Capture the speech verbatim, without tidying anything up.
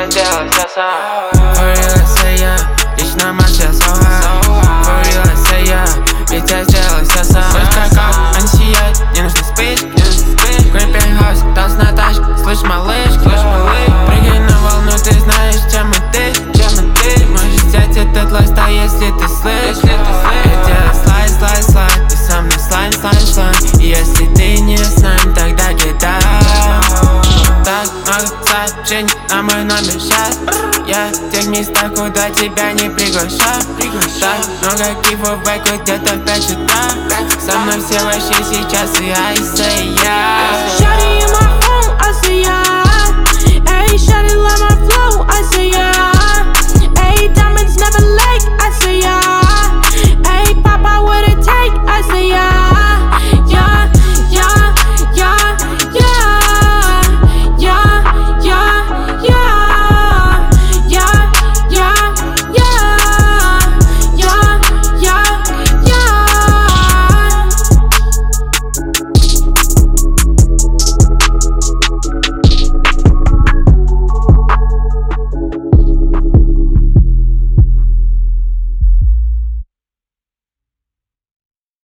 делать сам. For real, I say yeah, лично Маша so high. For real, I say yeah, ведь я сделал всё сам. Слышь, как они сияют, не нужно спички. Green Penthouse, танц на тачке, слышь, малыш, прыгай на волну, ты знаешь, чем и ты. Можешь взять этот лайфстайл, если ты слышишь. Я делаю слайд, слайд, слайд, ты со мной слайм, слайм, слайм. И если ты не с нами, тогда кидай. Так много сообщений на мой номер сейчас. Я в тех местах, куда тебя не приглашаю. Так много кифов, бэку где-то в пять утра. Со мной все вообще сейчас, и I say yeah.